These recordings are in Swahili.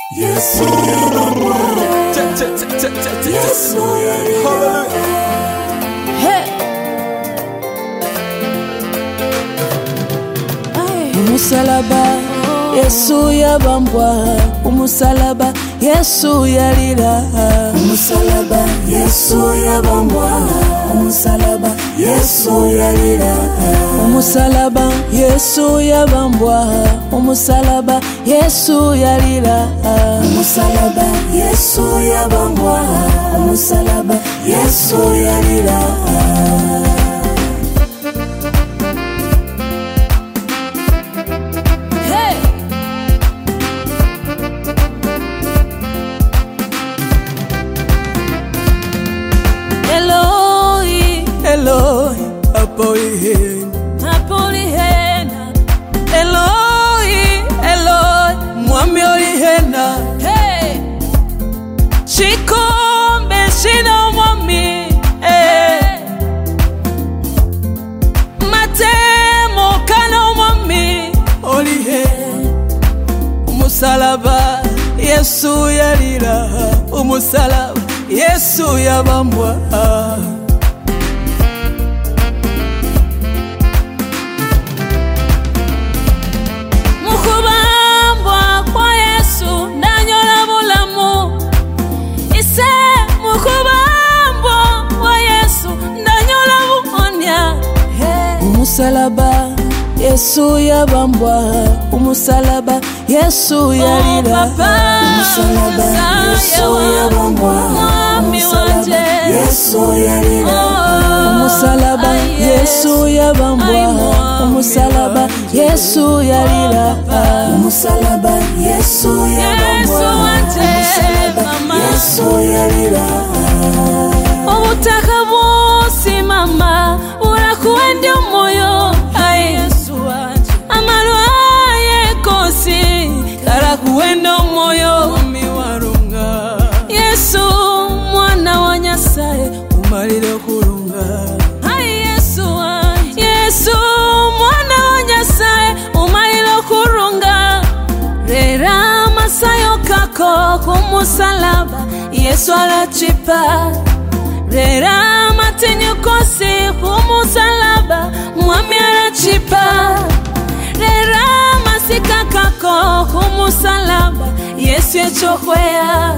Yesu yabambwa. Yesu yabambwa. Umusalaba Yesu yabambwa, umusalaba Yesu yalira. Umusalaba Yesu yabambwa, umusalaba Yesu yalira. Umusalaba Yesu yabambwa, umusalaba Yesu yalira. Umusalaba Yesu yabambwa, umusalaba Yesu yalira. Eloi, Apolihena. Eloi, mwami olihena. Hey, chikombe shino mwami. Hey, matemo kano mwami olihena. Umusalaba Yesu yalira, umusalaba Yesu yabambwa. Umusalaba Yesu yabambwa, umusalaba Yesu yalira. Umusalaba Yesu yabambwa, umusalaba Yesu yalira. Umusalaba Yesu yabambwa, umusalaba Yesu yalira. Umusalaba Yesu yabambwa, umusalaba Yesu yalira. Obutaka bwosimama urakuwenda moyo. Yesu wanje amalwaye kosi karakuwenda moyo miwarunga. Yesu mwana wa Nyasaye umalire kurunga. Yesu wanje, Yesu mwana wa Nyasaye umalire kurunga. Rera masayo kako kumusalaba Yesu alachipa. Rera matenyo kosi kumusalaba mwami arachipa. Rera masika kako kumusalaba Yesu echokwea.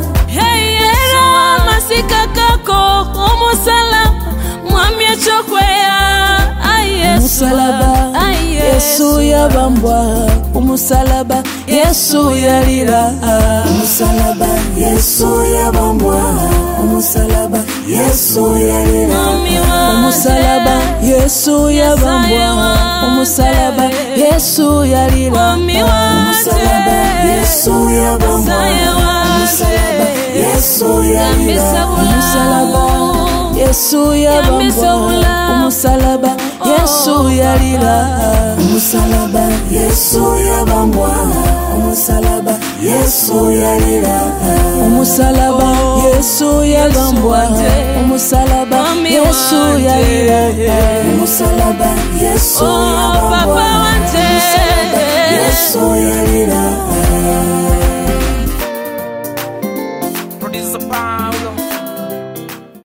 Rera masika kako kumusalaba mwami echokwea. Umusalaba Yesu yabambwa, umusalaba Yesu yalira. Umusalaba Yesu yabambwa, umusalaba Yesu yalira. Umusalaba Yesu yabambwa, umusalaba Yesu yalira. Umusalaba Yesu yabambwa, umusalaba Yesu yalira. Umusalaba Yesu yabambwa, umusalaba Yesu yalira. Umusalaba Yesu yabambwa, umusalaba Yesu yalira. Umusalaba Yesu yabambwa, umusalaba Yesu yalira. Umusalaba Yesu yabambwa, umusalaba Yesu yalira.